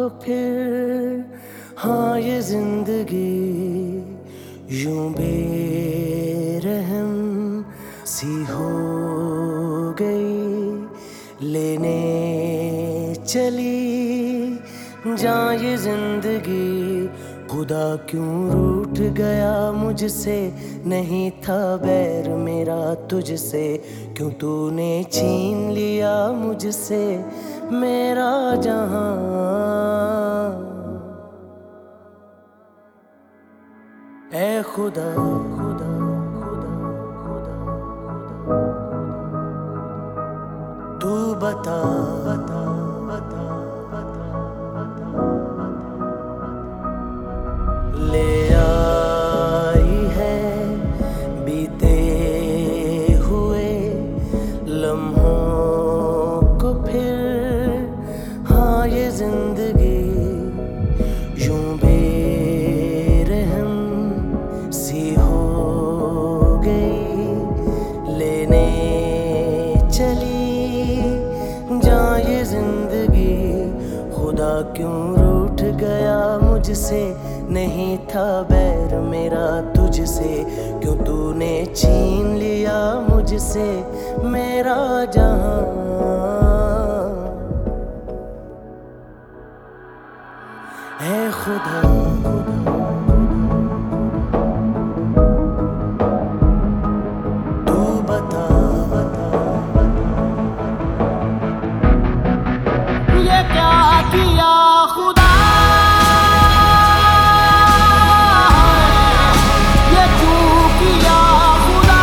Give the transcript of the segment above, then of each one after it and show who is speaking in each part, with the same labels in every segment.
Speaker 1: फिर हाँ ये जिंदगी यूं बेरहम सी हो गई, लेने चली जान ये जिंदगी। खुदा क्यों रूठ गया मुझसे, नहीं था बैर मेरा तुझसे, क्यों तूने छीन लिया मुझसे मेरा जहां। ऐ खुदा खुदा खुदा खुदा खुदा, तू बता बता बता बता बता बता, ले आई है बीते हुए लम्हों को फिर हाँ ये जिंदगी यूं बेरहम सी हो गई, लेने चली जान ये जिंदगी। खुदा क्यों रूठ गया मुझसे, नहीं था बैर मेरा तुझसे, क्यों तूने छीन लिया मुझसे मेरा जहां। ऐ खुदा खुदा तू बता बता
Speaker 2: ये क्या किया खुदा, ये क्यों किया खुदा,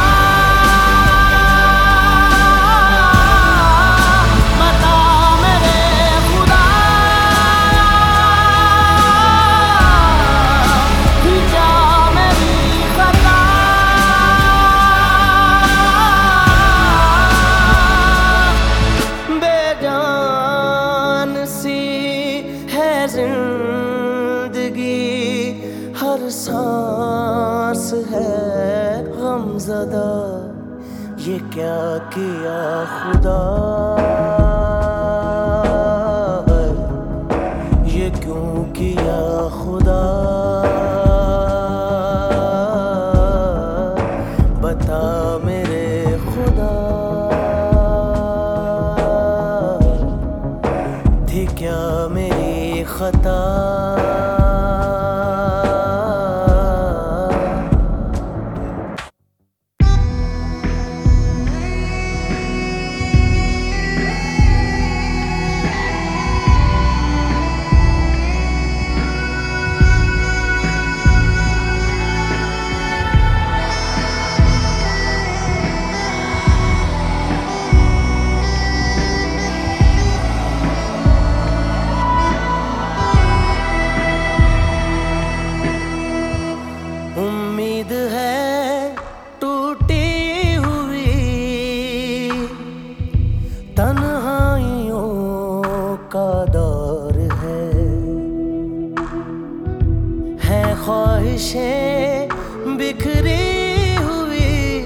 Speaker 2: बता मेरे खुदा, थी क्या मेरी खता।
Speaker 1: बेजान सी है जिंदगी, हर सांस है गमज़दा, ये क्या किया खुदा, ये क्यों किया खुदा, बता मेरे खुदा, थी क्या मेरी खता। उम्मीद है टूटी हुई, तन्हाइयों का दौर है ख्वाहिशें बिखरी हुई,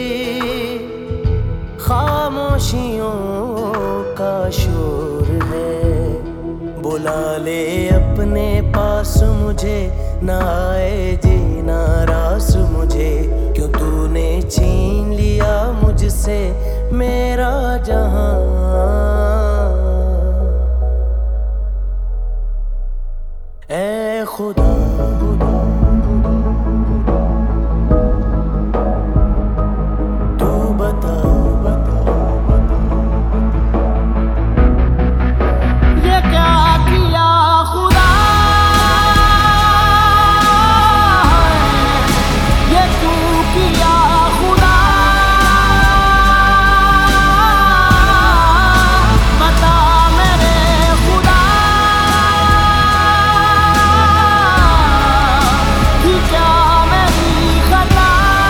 Speaker 1: खामोशियों का शोर है। बुला ले अपने पास मुझे, ना आए जीना रास मुझे, क्यों तूने छीन लिया मुझसे मेरा जहां। ऐ खुदा खुदा तू बता बता बता,
Speaker 2: ये क्या किया खुदा, ये क्यों किया खुदा, बता मेरे खुदा, थी क्या मेरी खता।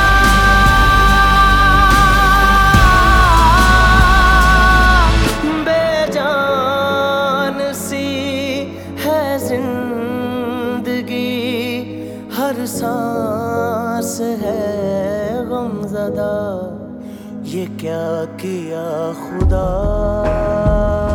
Speaker 1: बेजान सी है जिंदगी, हर सांस है गमज़दा, ये क्या किया खुदा।